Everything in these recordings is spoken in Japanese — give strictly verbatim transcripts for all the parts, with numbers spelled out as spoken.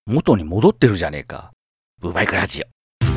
元に戻ってるじゃねえか。ブーバイクラジオ。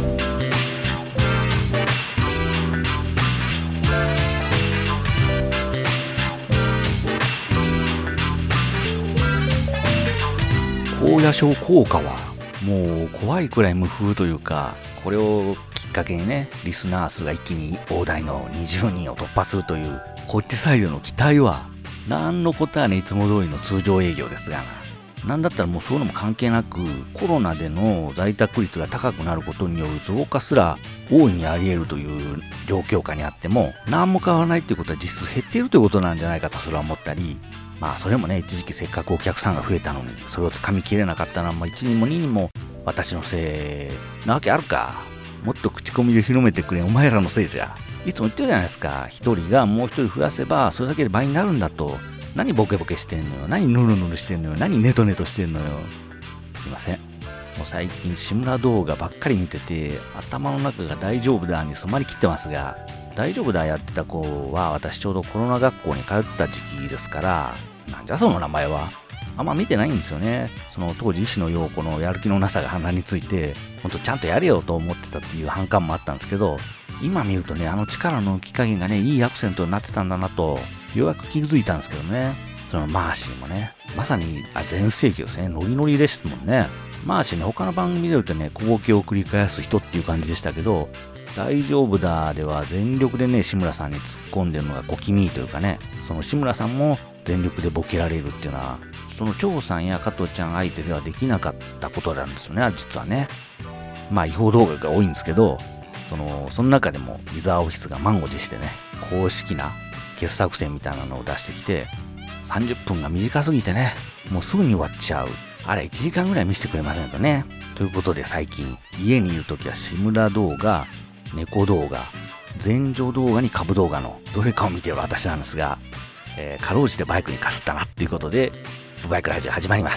高野症効果はもう怖いくらい無風というか、これをきっかけにね、リスナー数が一気に大台のにじゅうにんを突破するという、こっちサイドの期待はなんのことはね、いつも通りの通常営業ですがな。なんだったらもうそういうのも関係なく、コロナでの在宅率が高くなることによる増加すら大いにあり得るという状況下にあっても、何も変わらないということは実質減っているということなんじゃないかとそれは思ったり、まあそれもね、一時期せっかくお客さんが増えたのに、それをつかみきれなかったのはもういちにんもににんも私のせいなわけあるか。もっと口コミで広めてくれ、お前らのせいじゃ。いつも言ってるじゃないですか。一人がもう一人増やせばそれだけで倍になるんだと。何ボケボケしてんのよ。何ヌルヌルしてんのよ。何ネトネトしてんのよ。すいません。もう最近志村動画ばっかり見てて、頭の中が大丈夫だに染まりきってますが、大丈夫だやってた子は私ちょうどコロナ学校に通った時期ですから、なんじゃその名前は。あんま見てないんですよね。その当時石野陽子のやる気のなさが鼻について、ほんとちゃんとやれよと思ってたっていう反感もあったんですけど、今見るとね、あの力の抜き加減がね、いいアクセントになってたんだなと、ようやく気づいたんですけどね。そのマーシーもね、まさにあ全盛期ですね。ノリノリでしたもんね。マーシーね、他の番組で言うとね、小ボケを繰り返す人っていう感じでしたけど、大丈夫だでは全力でね、志村さんに突っ込んでるのが小気味というかね、その志村さんも全力でボケられるっていうのは、その張さんや加藤ちゃん相手ではできなかったことなんですよね、実はね。まあ違法動画が多いんですけど、その、その中でも伊沢オフィスが満を持してね、公式な傑作選みたいなのを出してきて、さんじゅっぷんが短すぎてね、もうすぐに終わっちゃう。あれいちじかんぐらい見せてくれませんかね。ということで最近、家にいるときは志村動画、猫動画、前女動画に株動画のどれかを見てる私なんですが、えー、かろうじてバイクにかすったなっていうことで、ブバイクラジオ始まります。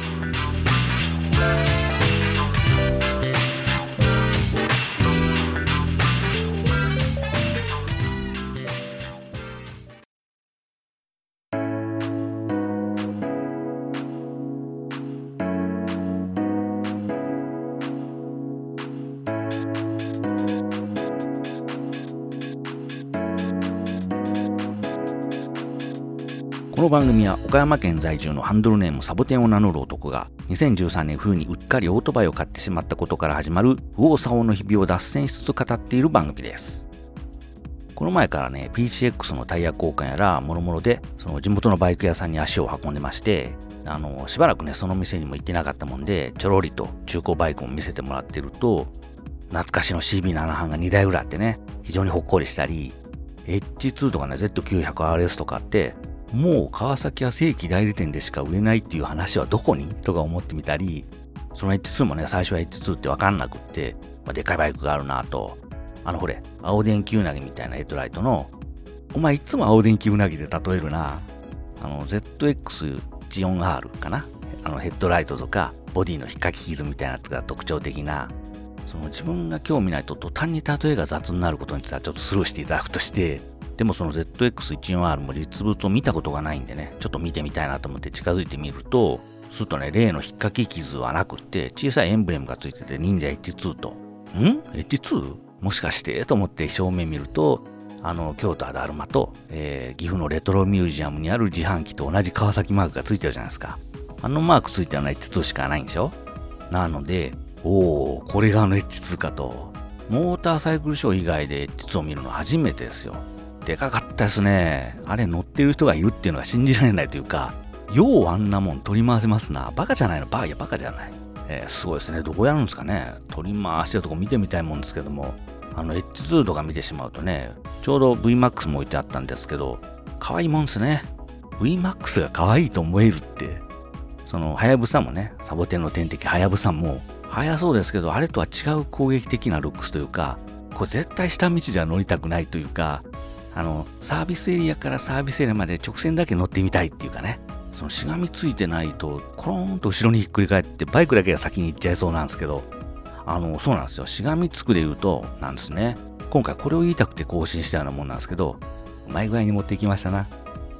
この番組は岡山県在住のハンドルネームサボテンを名乗る男がにせんじゅうさんねん冬にうっかりオートバイを買ってしまったことから始まる右往左往の日々を脱線しつつ語っている番組です。この前からね ピーシーエックス のタイヤ交換やらもろもろでその地元のバイク屋さんに足を運んでまして、あのしばらくねその店にも行ってなかったもんでちょろりと中古バイクを見せてもらってると、懐かしの シービーなな 班がにだいぐらいあってね、非常にほっこりしたり、 エイチツー とかね ゼットきゅうひゃくアールエス とかあって、もう川崎は正規代理店でしか売れないっていう話はどこにとか思ってみたり、その エイチツー もね最初は エイチツー って分かんなくって、まあ、でかいバイクがあるなと、あのほれ青電球うなぎみたいなヘッドライトの、お前いつも青電球うなぎで例えるな、あの ゼットエックスじゅうよんアール かな、あのヘッドライトとかボディの引っかき傷みたいなやつが特徴的な、その自分が興味ないと途端に例えが雑になることについてはちょっとスルーしていただくとして、でもその ゼットエックスじゅうよんアール も実物を見たことがないんでね、ちょっと見てみたいなと思って近づいてみると、するとね、例の引っかき傷はなくって、小さいエンブレムがついてて、忍者 エイチツー と、ん エイチツー? もしかしてと思って正面見ると、あの、京都アダルマと、えー、岐阜のレトロミュージアムにある自販機と同じ川崎マークがついてるじゃないですか。あのマークついてるのは エイチツー しかないんでしょ。なので、おー、これがあの エイチツー かと。モーターサイクルショー以外で エイチツー を見るのは初めてですよ。でかかったですね。あれ乗ってる人がいるっていうのが信じられないというか、ようあんなもん取り回せますな。バカじゃないの、バカ、いやバカじゃない。えー、すごいですね。どこやるんですかね。取り回してるとこ見てみたいもんですけども、あの エイチツー とか見てしまうとね、ちょうど ブイマックス も置いてあったんですけど、可愛いもんですね。ブイマックス が可愛いと思えるって、そのはやぶさもね、サボテンの天敵はやぶさも速そうですけど、あれとは違う攻撃的なルックスというか、これ絶対下道じゃ乗りたくないというか、あのサービスエリアからサービスエリアまで直線だけ乗ってみたいっていうかね、そのしがみついてないとコロンと後ろにひっくり返ってバイクだけが先に行っちゃいそうなんですけど、あのそうなんですよ。しがみつくで言うとなんですね。今回これを言いたくて更新したようなもんなんですけど、うまい具合に持っていきましたな。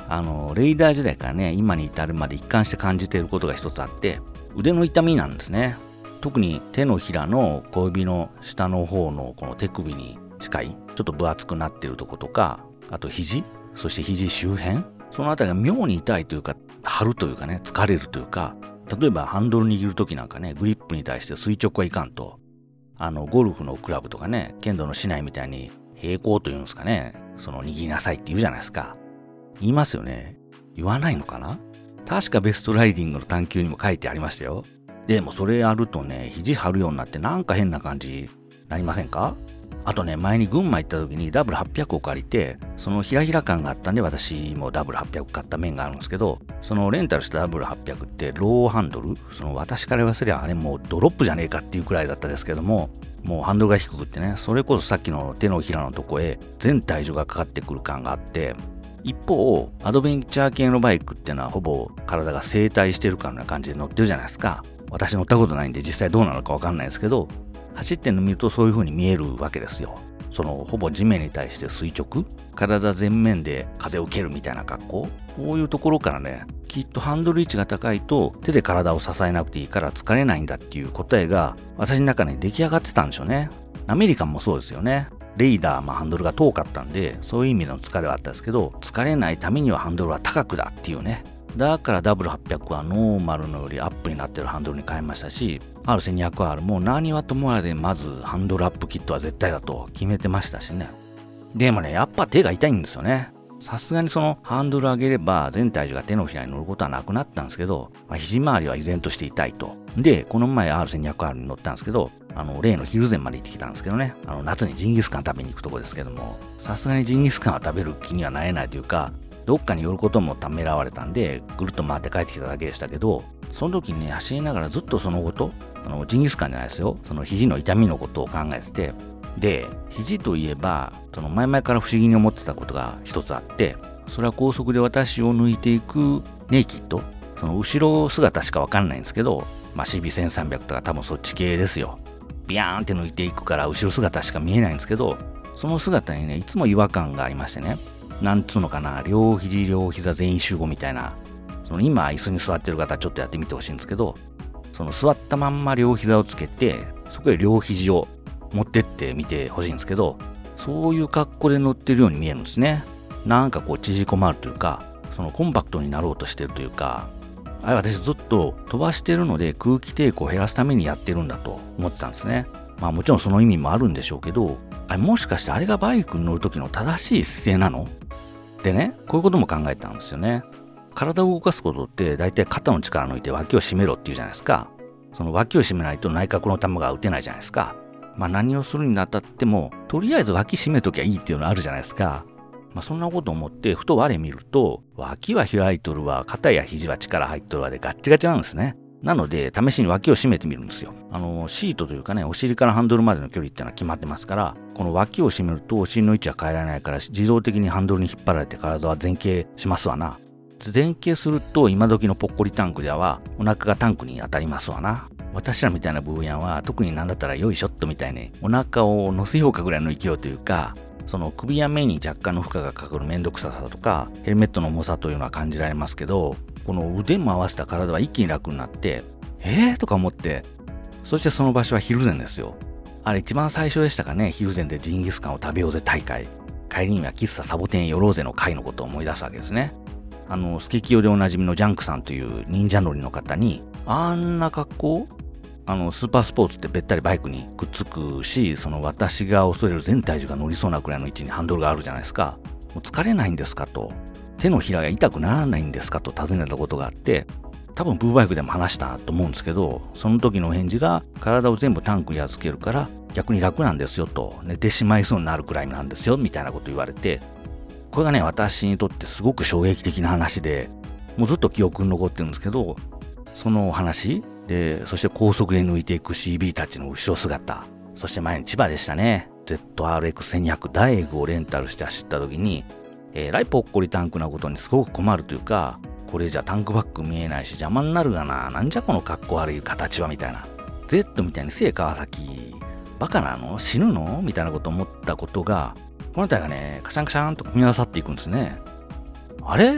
あのレーダー時代からね今に至るまで一貫して感じていることが一つあって、腕の痛みなんですね。特に手のひらの小指の下の方のこの手首に近いちょっと分厚くなっているところとか、あと肘、そして肘周辺、そのあたりが妙に痛いというか張るというかね、疲れるというか、例えばハンドル握るときなんかね、グリップに対して垂直はいかんと、あのゴルフのクラブとかね、剣道の竹刀みたいに平行というんですかね、その握りなさいって言うじゃないですか。言いますよね。言わないのかな。確かベストライディングの探求にも書いてありましたよ。でもそれやるとね、肘張るようになってなんか変な感じなりませんか？あとね、前に群馬行った時にダブルはっぴゃくを借りて、そのひらひら感があったんで私もダブルはっぴゃく買った面があるんですけど、そのレンタルしたダブルはっぴゃくってローハンドル、その私から言わせりゃあれもうドロップじゃねえかっていうくらいだったですけども、もうハンドルが低くってね、それこそさっきの手のひらのとこへ全体重がかかってくる感があって、一方アドベンチャー系のバイクっていうのはほぼ体が正対してるかのような感じで乗ってるじゃないですか。私乗ったことないんで実際どうなのかわかんないですけど、走ってるの見るとそういう風に見えるわけですよ。そのほぼ地面に対して垂直、体前面で風を受けるみたいな格好、こういうところからね、きっとハンドル位置が高いと手で体を支えなくていいから疲れないんだっていう答えが私の中に出来上がってたんでしょうね。アメリカンもそうですよね。レイダー、まあ、ハンドルが遠かったんでそういう意味の疲れはあったんですけど、疲れないためにはハンドルは高くだっていうね。だからダブルはっぴゃくはノーマルのよりアップになってるハンドルに変えましたし、 アールせんにひゃくアール も何はともあれまずハンドルアップキットは絶対だと決めてましたしね。でもね、やっぱ手が痛いんですよね。さすがにそのハンドル上げれば全体重が手のひらに乗ることはなくなったんですけど、まあ、肘周りは依然として痛いと。で、この前 アールせんにひゃくアール に乗ったんですけど、あの例のヒルゼンまで行ってきたんですけどね、あの夏にジンギスカン食べに行くとこですけども、さすがにジンギスカンは食べる気にはなれないというか、どっかに寄ることもためらわれたんでぐるっと回って帰ってきただけでしたけど、その時にね、走りながらずっとそのこと、あのジンギスカンじゃないですよ、その肘の痛みのことを考えてて、で肘といえばその前々から不思議に思ってたことが一つあって、それは高速で私を抜いていくネイキッド、その後ろ姿しかわかんないんですけど、まあ、シービーせんさんびゃく とか多分そっち系ですよ。ビヤーンって抜いていくから後ろ姿しか見えないんですけど、その姿にねいつも違和感がありましてね、なんつうのかな、両肘両膝全員集合みたいな、その今椅子に座ってる方ちょっとやってみてほしいんですけど、その座ったまんま両膝をつけてそこへ両肘を持ってってみてほしいんですけど、そういう格好で乗ってるように見えるんですね。なんかこう縮こまるというか、そのコンパクトになろうとしてるというか、あれ私ずっと飛ばしてるので空気抵抗を減らすためにやってるんだと思ってたんですね。まあもちろんその意味もあるんでしょうけど、あれもしかしてあれがバイクに乗る時の正しい姿勢なのでね、こういうことも考えたんですよね。体を動かすことって大体肩の力抜いて脇を締めろって言うじゃないですか。その脇を締めないと内角の球が打てないじゃないですか。まあ何をするにあたってもとりあえず脇締めときゃいいっていうのあるじゃないですか。まあそんなこと思ってふと我見ると、脇は開いとるわ、肩や肘は力入っとるわでガッチガチなんですね。なので試しに脇を締めてみるんですよ。あのシートというかね、お尻からハンドルまでの距離っていうのは決まってますから、この脇を締めるとお尻の位置は変えられないから自動的にハンドルに引っ張られて体は前傾しますわな。前傾すると今時のぽっこりタンクではお腹がタンクに当たりますわな。私らみたいなブーヤンは特になんだったらよいしょっとみたいにお腹を乗せようかぐらいの勢いというか、その首や目に若干の負荷がかかるめんどくささとかヘルメットの重さというのは感じられますけど、この腕も合わせた体は一気に楽になって、えーとか思って、そしてその場所はヒルゼンですよ。あれ一番最初でしたかね、ヒルゼンでジンギスカンを食べようぜ大会。帰りには喫茶サボテン寄ろうぜの会のことを思い出すわけですね。あのスケキヨでおなじみのジャンクさんという忍者乗りの方に、あんな格好、あのスーパースポーツってべったりバイクにくっつくし、その私が恐れる全体重が乗りそうなくらいの位置にハンドルがあるじゃないですか。もう疲れないんですかと、手のひらが痛くならないんですかと尋ねたことがあって、多分ブーバイクでも話したと思うんですけど、その時の返事が体を全部タンクに預けるから逆に楽なんですよと、寝てしまいそうになるくらいなんですよみたいなこと言われて、これがね私にとってすごく衝撃的な話で、もうずっと記憶に残ってるんですけど、その話で、そして高速で抜いていく シービー たちの後ろ姿、そして前に千葉でしたね、 ゼットアールエックスせんにひゃく ダイエグをレンタルして走った時に、えらいぽっこりタンクなことにすごく困るというか、これじゃタンクバッグ見えないし邪魔になるがな、なんじゃこのかっこ悪い形はみたいな、 Z みたいにせえ川崎バカなの、死ぬのみたいなこと思ったことが、この辺りがねカシャンカシャンと組み合わさっていくんですね。あれ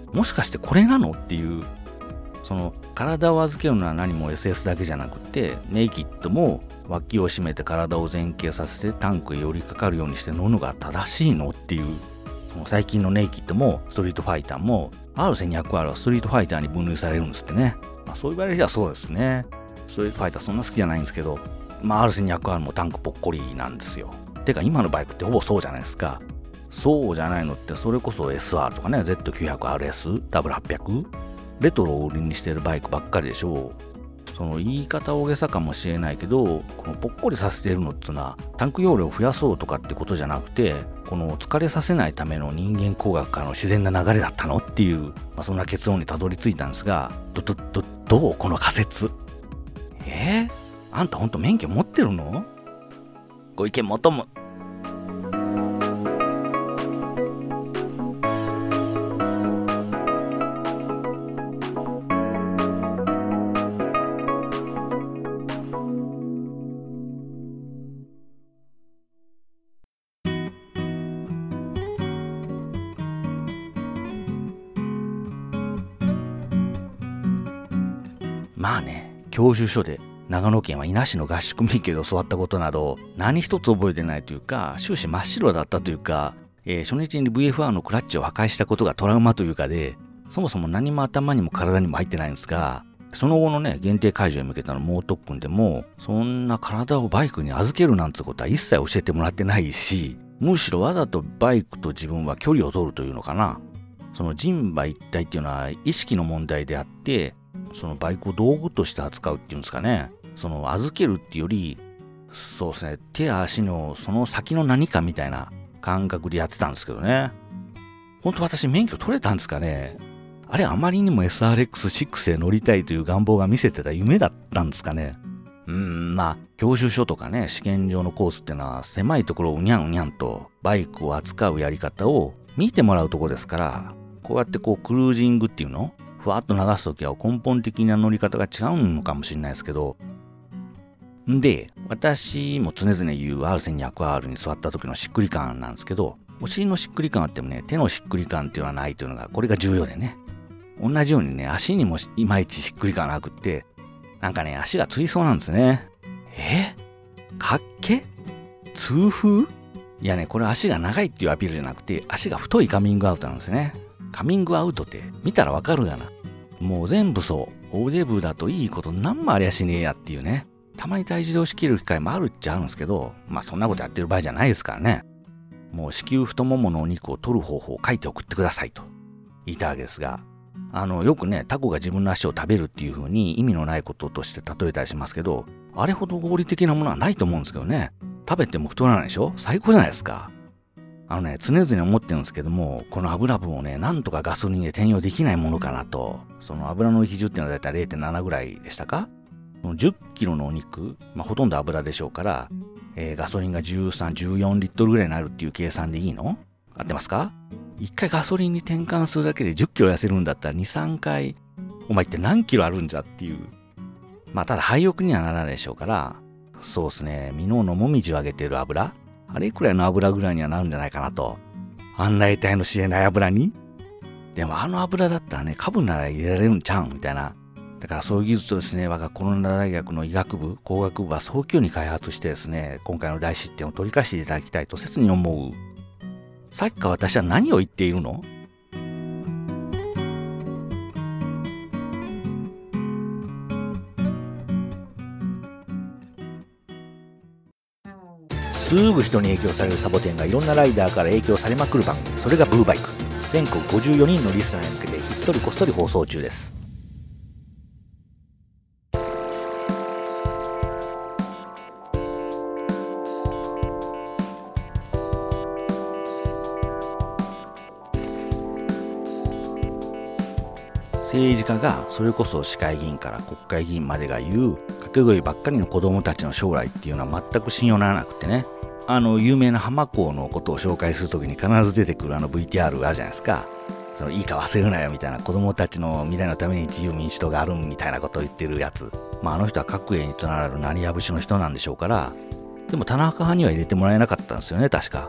もしかしてこれなのっていう、その体を預けるのは何も エスエス だけじゃなくて、ネイキッドも脇を締めて体を前傾させてタンクへ寄りかかるようにして乗るのが正しいのっていう、その最近のネイキッドもストリートファイターも アールせんにひゃくアール はストリートファイターに分類されるんですってね。まあ、そう言われりゃそうですね。ストリートファイターそんな好きじゃないんですけど、まあ アールせんにひゃくアール もタンクぽっこりなんですよ。てか今のバイクってほぼそうじゃないですか。そうじゃないのって、それこそ エスアール とかね、ゼットきゅうひゃくアールエス、ダブリューはっぴゃく、レトロを売りにしてるバイクばっかりでしょう。その言い方大げさかもしれないけど、このぽっこりさせてるのってのはタンク容量を増やそうとかってことじゃなくて、この疲れさせないための人間工学からの自然な流れだったのっていう、まあ、そんな結論にたどり着いたんですが、どどどどうこの仮説。えー、あんたほんと免許持ってるの？ご意見求む。まあね、教習所で長野県は伊那市の合宿免許で教わったことなど何一つ覚えてないというか、終始真っ白だったというか、えー、初日に ブイエフアール のクラッチを破壊したことがトラウマというかで、そもそも何も頭にも体にも入ってないんですが、その後のね、限定解除に向けたの猛特訓でも、そんな体をバイクに預けるなんてことは一切教えてもらってないし、むしろわざとバイクと自分は距離を取るというのかな。その人馬一体っていうのは意識の問題であって、そのバイクを道具として扱うっていうんですかね。その預けるっていうより、そうですね、手や足のその先の何かみたいな感覚でやってたんですけどね。本当私免許取れたんですかね。あれあまりにも エスアールエックスシックス へ乗りたいという願望が見せてた夢だったんですかね。うーん、まあ教習所とかね、試験場のコースってのは狭いところをうにゃんうにゃんとバイクを扱うやり方を見てもらうところですから、こうやってこうクルージングっていうのふわっと流すときは根本的な乗り方が違うのかもしれないですけど、んで、私も常々言う アールせんにひゃくアール に座った時のしっくり感なんですけど、お尻のしっくり感あってもね、手のしっくり感っていうのはないというのが、これが重要でね。同じようにね、足にもいまいちしっくり感なくって、なんかね、足がつりそうなんですね。えかっけ痛風いやね、これ足が長いっていうアピールじゃなくて、足が太いカミングアウトなんですね。カミングアウトって見たらわかるがな。もう全部そう。おデブだといいことなんもありゃしねえやっていうね。たまに体重で押し切る機会もあるっちゃあるんですけど、まあそんなことやってる場合じゃないですからね。もう子宮太もものお肉を取る方法を書いて送ってくださいと言いたわけですが、あのよくね、タコが自分の足を食べるっていう風に意味のないこととして例えたりしますけど、あれほど合理的なものはないと思うんですけどね。食べても太らないでしょ？最高じゃないですか。あのね、常々思ってるんですけども、この油分をね、なんとかガソリンで転用できないものかなと。その油の比重っていうのはだいたい れいてんなな ぐらいでしたか？じゅっキロのお肉、まあ、ほとんど油でしょうから、えー、ガソリンがじゅうさん、じゅうよんリットルぐらいになるっていう計算でいいの？合ってますか？一回ガソリンに転換するだけでじゅっキロ痩せるんだったらに、さんかい、お前って何キロあるんじゃっていう。まあただ廃屋にはならないでしょうから、そうですね、箕面のもみじをあげてる油、あれくらいの油ぐらいにはなるんじゃないかなと。あんな得体の知れない油に。でもあの油だったらね、株なら入れられるんちゃうんみたいな。だからそういう技術をですね、我がコロナ大学の医学部、工学部は早急に開発してですね、今回の大失点を取り返していただきたいと切に思う。さっきから私は何を言っているの？すぐ人に影響されるサボテンがいろんなライダーから影響されまくる番組、それがブーバイク。全国ごじゅうよにんのリスナーに向けてひっそりこっそり放送中です。政治家がそれこそ市会議員から国会議員までが言う掛け声ばっかりの子供たちの将来っていうのは全く信用ならなくてね、あの有名な浜港のことを紹介するときに必ず出てくるあの ブイティーアール があるじゃないですか。そのいいか忘れるなよみたいな、子供たちの未来のために自由民主党があるみたいなことを言ってるやつ。まああの人は各営につながる成りや節の人なんでしょうから、でも田中派には入れてもらえなかったんですよね、確か。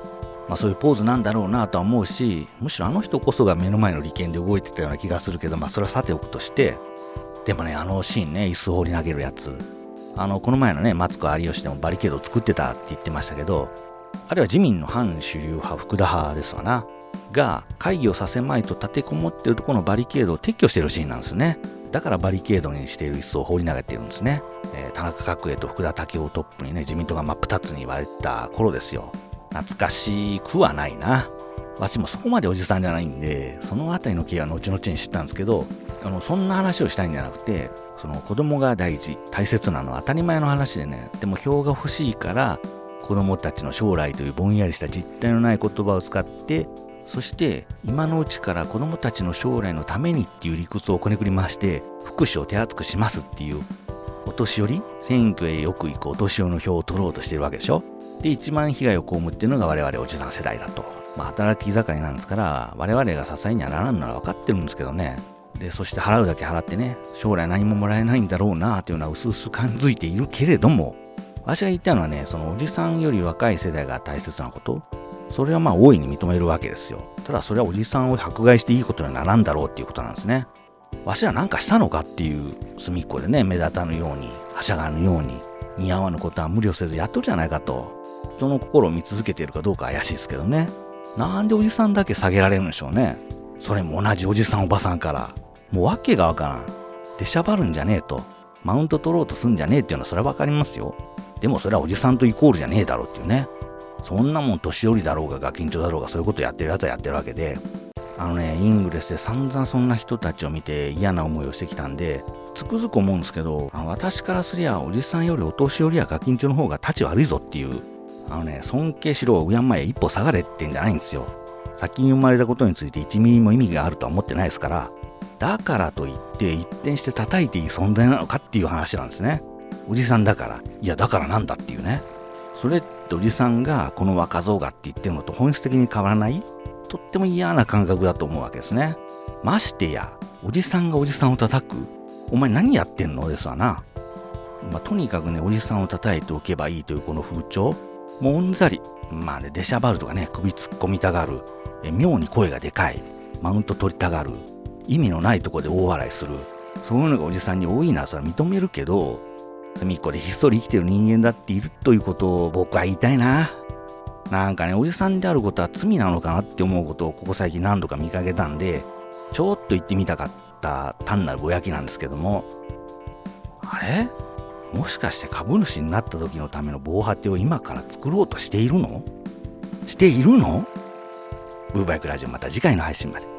まあそういうポーズなんだろうなとは思うし、むしろあの人こそが目の前の利権で動いてたような気がするけど、まあそれはさておくとして、でもね、あのシーンね、椅子放り投げるやつ、あのこの前のね、マツコ有吉でもバリケードを作ってたって言ってましたけど、あれは自民の反主流派福田派ですわなが会議をさせまいと立てこもっているところのバリケードを撤去してるシーンなんですね。だからバリケードにしている椅子を放り投げているんですね。えー、田中角栄と福田赳夫をトップにね、自民党が真っ二つに言われた頃ですよ。懐かしくはないな。わしもそこまでおじさんじゃないんで、そのあたりの経緯は後々に知ったんですけど、あのそんな話をしたいんじゃなくて、その子供が大事大切なのは当たり前の話でね、でも票が欲しいから子供たちの将来というぼんやりした実体のない言葉を使って、そして今のうちから子供たちの将来のためにっていう理屈をこねくり回して福祉を手厚くしますっていう、お年寄り選挙へよく行くお年寄りの票を取ろうとしてるわけでしょ。で一番被害を被っているのが我々おじさん世代だと。まあ働き盛りなんですから我々が支えにはならんのは分かってるんですけどね。でそして払うだけ払ってね、将来何ももらえないんだろうなというのは薄々感づいているけれども、私が言ったのはね、そのおじさんより若い世代が大切なこと、それはまあ大いに認めるわけですよ。ただそれはおじさんを迫害していいことにはならんだろうっていうことなんですね。わしらなんかしたのかっていう、隅っこでね、目立たぬようにはしゃがぬように似合わぬことは無理をせずやっとるじゃないかと、人の心を見続けているかどうか怪しいですけどね。なんでおじさんだけ下げられるんでしょうね。それも同じおじさんおばさんからもうわけがわからん。出しゃばるんじゃねえと、マウント取ろうとすんじゃねえっていうのはそれはわかりますよ。でもそれはおじさんとイコールじゃねえだろうっていうね。そんなもん年寄りだろうがガキンチョだろうがそういうことやってるやつはやってるわけで、あのね、イングレスで散々そんな人たちを見て嫌な思いをしてきたんで、つくづく思うんですけど、あの私からすりゃおじさんよりお年寄りやガキンチョの方が立ち悪いぞっていう、あのね、尊敬しろ敬え一歩下がれってんじゃないんですよ。先に生まれたことについていちミリも意味があるとは思ってないですから、だからといって一転して叩いていい存在なのかっていう話なんですね。おじさんだから、いやだからなんだっていうね。それっておじさんがこの若造がって言ってるのと本質的に変わらない、とっても嫌な感覚だと思うわけですね。ましてやおじさんがおじさんを叩く、お前何やってんのですわな。まあ、とにかくね、おじさんを叩いておけばいいというこの風潮、もううんざり。まあね、出しゃばるとかね、首突っ込みたがる、え妙に声がでかい、マウント取りたがる、意味のないとこで大笑いする、そういうのがおじさんに多いのはそれは認めるけど、隅っこでひっそり生きてる人間だっているということを僕は言いたいな。なんかね、おじさんであることは罪なのかなって思うことをここ最近何度か見かけたんで、ちょっと言ってみたかった単なるぼやきなんですけども、あれ？もしかして株主になった時のための防波堤を今から作ろうとしているの？しているの？ブーバイクラジオ、また次回の配信まで。